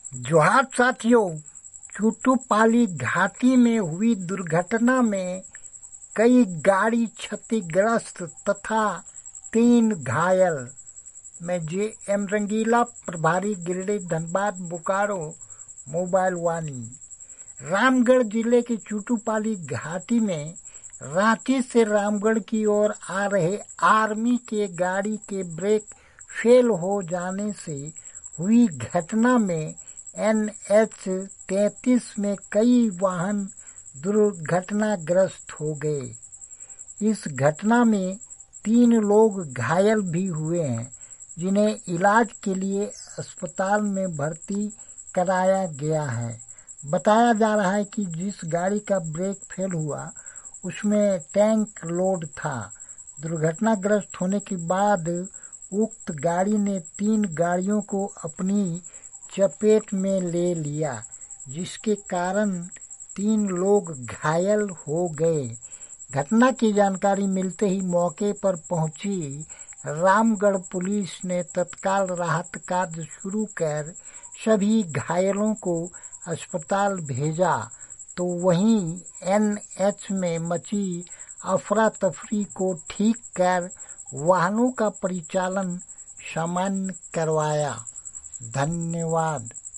जोहार साथियों, चूटूपाली घाटी में हुई दुर्घटना में कई गाड़ी क्षतिग्रस्त तथा 3 घायल। मैं जे.एम. रंगीला, प्रभारी गिरिडीह, धनबाद, बोकारो, मोबाइल वाणी। रामगढ़ जिले के चूटूपाली घाटी में रांची से रामगढ़ की ओर आ रहे आर्मी के गाड़ी के ब्रेक फेल हो जाने से हुई घटना में NH 33 में कई वाहन दुर्घटनाग्रस्त हो गए। इस घटना में 3 लोग घायल भी हुए हैं, जिन्हें इलाज के लिए अस्पताल में भर्ती कराया गया है। बताया जा रहा है कि जिस गाड़ी का ब्रेक फेल हुआ उसमें टैंक लोड था। दुर्घटनाग्रस्त होने के बाद उक्त गाड़ी ने 3 गाड़ियों को अपनी चपेट में ले लिया, जिसके कारण 3 लोग घायल हो गए। घटना की जानकारी मिलते ही मौके पर पहुंची रामगढ़ पुलिस ने तत्काल राहत कार्य शुरू कर सभी घायलों को अस्पताल भेजा, तो वहीं NH में मची अफरा तफरी को ठीक कर वाहनों का परिचालन सामान्य करवाया। धन्यवाद।